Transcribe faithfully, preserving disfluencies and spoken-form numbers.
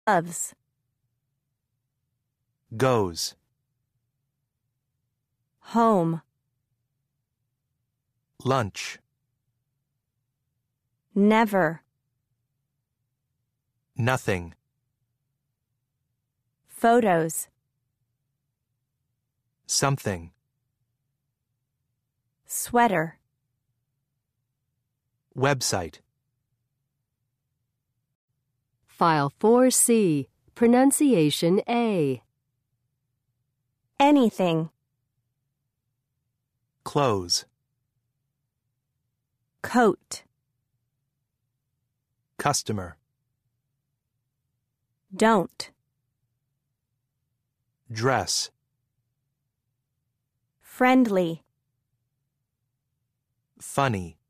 Gloves. Goes. Home. Lunch. Never. Nothing. Photos. Something. Sweater. Website. File four C, Pronunciation A. Anything. Clothes. Coat. Customer. Don't. Dress. Friendly. Funny.